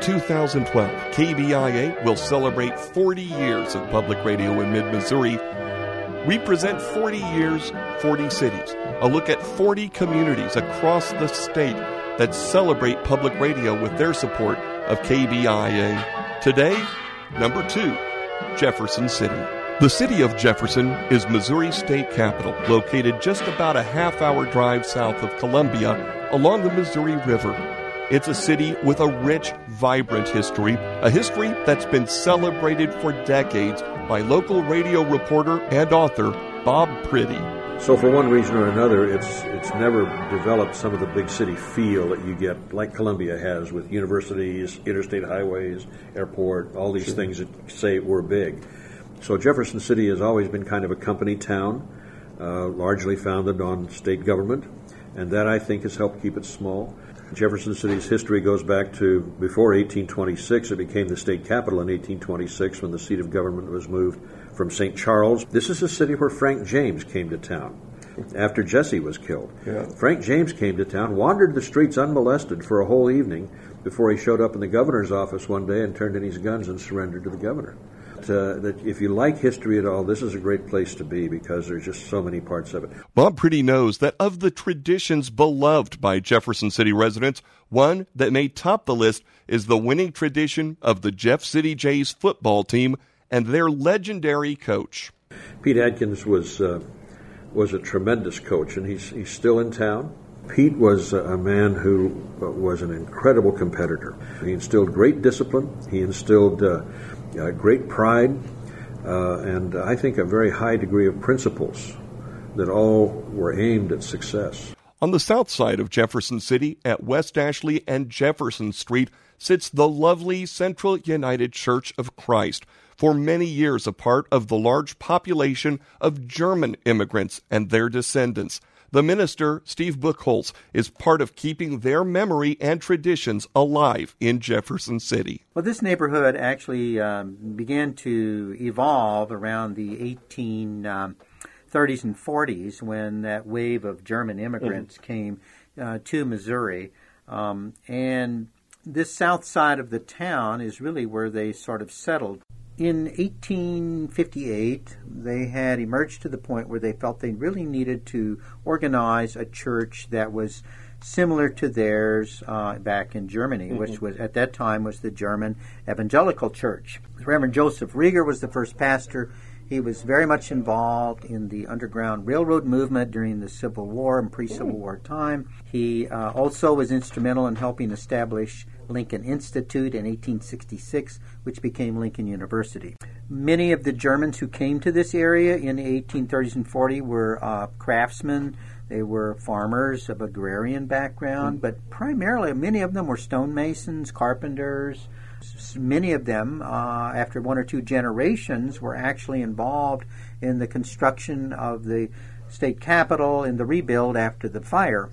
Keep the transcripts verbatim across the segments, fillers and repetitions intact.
two thousand twelve, K B I A will celebrate forty years of public radio in mid-Missouri. We present forty years, forty cities, a look at forty communities across the state that celebrate public radio with their support of K B I A. Today, number two, Jefferson City. The city of Jefferson is Missouri's state capital, located just about a half-hour drive south of Columbia along the Missouri River. It's a city with a rich, vibrant history, a history that's been celebrated for decades by local radio reporter and author Bob Priddy. So for one reason or another, it's it's never developed some of the big city feel that you get, like Columbia has, with universities, interstate highways, airport, all these things that say we're big. So Jefferson City has always been kind of a company town, uh, largely founded on state government, and that, I think, has helped keep it small. Jefferson City's history goes back to before eighteen twenty-six. It became the state capital in eighteen twenty-six when the seat of government was moved from Saint Charles. This is a city where Frank James came to town after Jesse was killed. Yeah. Frank James came to town, wandered the streets unmolested for a whole evening before he showed up in the governor's office one day and turned in his guns and surrendered to the governor. Uh, that if you like history at all, this is a great place to be because there's just so many parts of it. Bob Priddy knows that of the traditions beloved by Jefferson City residents, one that may top the list is the winning tradition of the Jeff City Jays football team and their legendary coach. Pete Adkins was uh, was a tremendous coach, and he's he's still in town. Pete was a man who was an incredible competitor. He instilled great discipline. He instilled uh, Uh, great pride, uh, and I think a very high degree of principles that all were aimed at success. On the south side of Jefferson City, at West Ashley and Jefferson Street, sits the lovely Central United Church of Christ, for many years a part of the large population of German immigrants and their descendants. The minister, Steve Buchholz, is part of keeping their memory and traditions alive in Jefferson City. Well, this neighborhood actually um, began to evolve around the eighteen thirties and forties when that wave of German immigrants mm-hmm. came uh, to Missouri. Um, and this south side of the town is really where they sort of settled. In eighteen fifty-eight, they had emerged to the point where they felt they really needed to organize a church that was similar to theirs uh, back in Germany, mm-hmm. which was at that time was the German Evangelical Church. Reverend Joseph Rieger was the first pastor. He was very much involved in the Underground Railroad movement during the Civil War and pre-Civil War time. He uh, also was instrumental in helping establish Lincoln Institute in eighteen sixty-six, which became Lincoln University. Many of the Germans who came to this area in the eighteen thirties and forties were uh, craftsmen. They were farmers of agrarian background, but primarily many of them were stonemasons, carpenters. Many of them, uh, after one or two generations, were actually involved in the construction of the state capitol and the rebuild after the fire.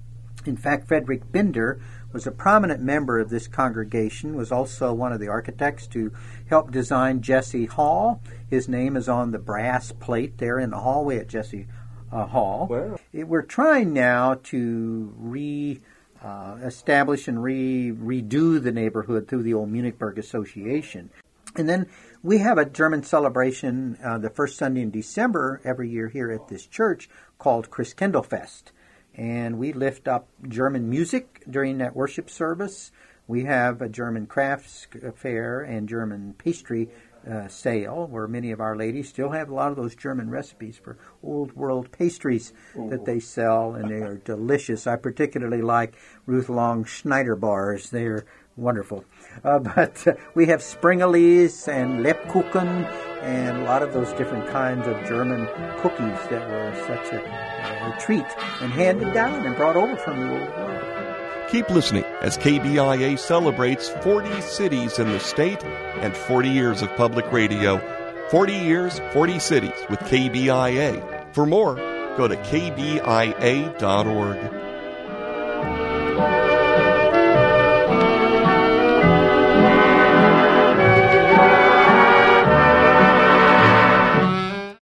In fact, Frederick Binder was a prominent member of this congregation, was also one of the architects to help design Jesse Hall. His name is on the brass plate there in the hallway at Jesse uh, Hall. Wow. It, we're trying now to re... Uh, establish and re- redo the neighborhood through the old Munichburg Association. And then we have a German celebration uh, the first Sunday in December every year here at this church called Christkindlfest. And we lift up German music during that worship service. We have a German crafts fair and German pastry uh, sale where many of our ladies still have a lot of those German recipes for old world pastries Ooh. that they sell, and they are delicious. I particularly like Ruth Long Schneider bars. They're wonderful. Uh, but uh, we have Springelis and Lebkuchen and a lot of those different kinds of German cookies that were such a, a treat and handed down and brought over from the old world. Keep listening as K B I A celebrates forty cities in the state and forty years of public radio. forty years, forty cities with K B I A. For more, go to K B I A dot org.